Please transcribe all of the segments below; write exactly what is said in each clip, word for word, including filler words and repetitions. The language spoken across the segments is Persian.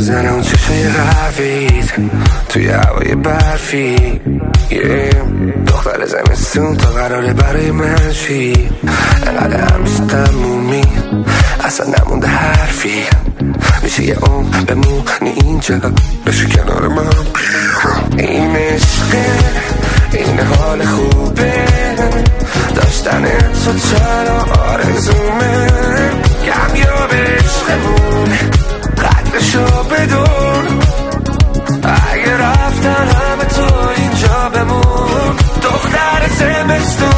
میزنه اون چشای قهوه‌ایت توی هوای برفی. yeah. دختر زمستون تا قراره برای من چی؟ انقدر همیشه تمومی اصلا نمونده حرفی. میشه یه عمر بمونی اینجا بشه کنار من بیا. این عشقه این حال خوبه داشتن تو چرا آرزومه. کمیاب عشقمون قدرشو بدون اگه رفتن همه تو اینجا بمون. دختر زمستون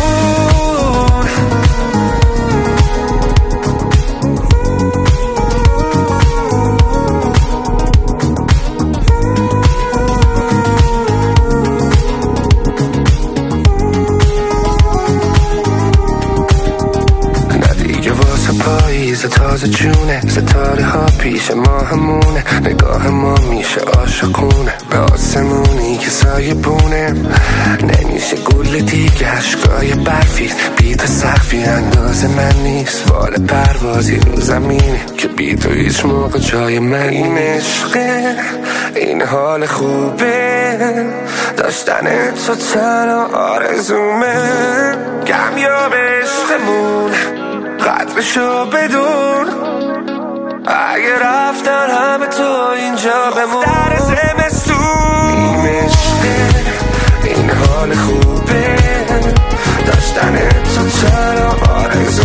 پاییز تازه جونه ستاره ها پیش ما همونه. نگاه ما میشه عاشقونه به آسمونی که سایه بونه. نمیشه گل دیگه عشقای برفی بی تو سقفی انداز من نیست. بال پروازی رو زمینه که بی تو هیچ موقع جای من. این عشقه این حال خوبه داشتن تو تنها آرزومه. کمیاب عشقمون قدرشو بدون اگه رفتن همه تو اینجا بمون. در زمستون این عشقه این حال خوبه داشتن تو چرا آرزو